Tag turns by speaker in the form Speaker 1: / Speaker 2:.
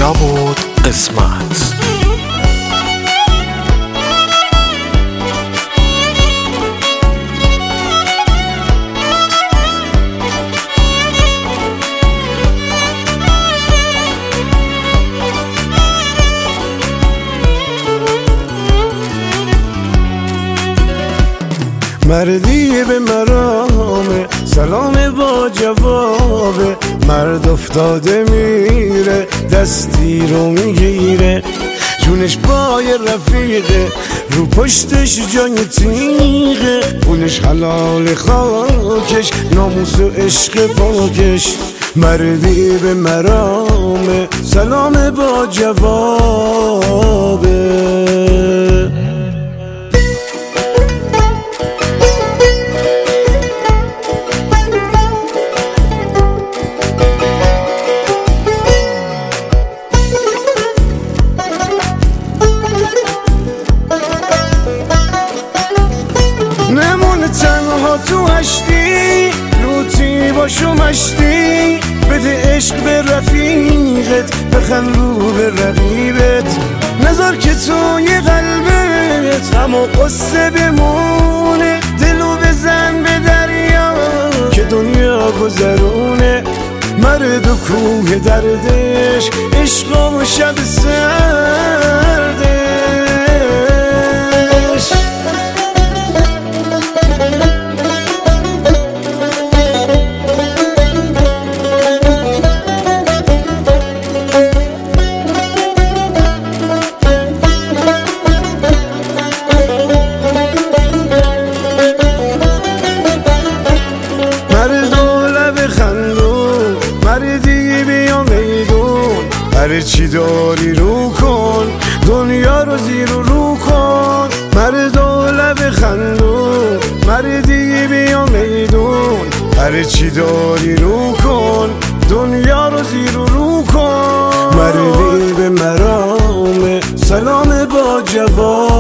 Speaker 1: جواد قسمت.
Speaker 2: مردی به مرامه، سلام با جوابه، مرد افتاده میره دستی رو میگیره، جونش پای رفیقه رو پشتش جای تیغه، اونش حلال خاکش ناموس و عشق پاکش. مردی به مرامه، سلام با جوابه. نمونه تنها تو هشتی، لوتی باشو مشتی، بده عشق به رفیقت، بخند رو به رقیبت، نذار که توی قلبت غم و قصه بمونه، دلو بزن به دریا که دنیا گذرونه. مرد و کوه دردش، عشق و شب سردش. مردی بیا میدون، هر چی داری رو کن، دنیا رو زیر و رو کن. مرد و لب خندون، مردی بیا میدون، هر چی داری رو کن، دنیا رو زیر و رو کن. مردی به مرامه، سلام با جواب.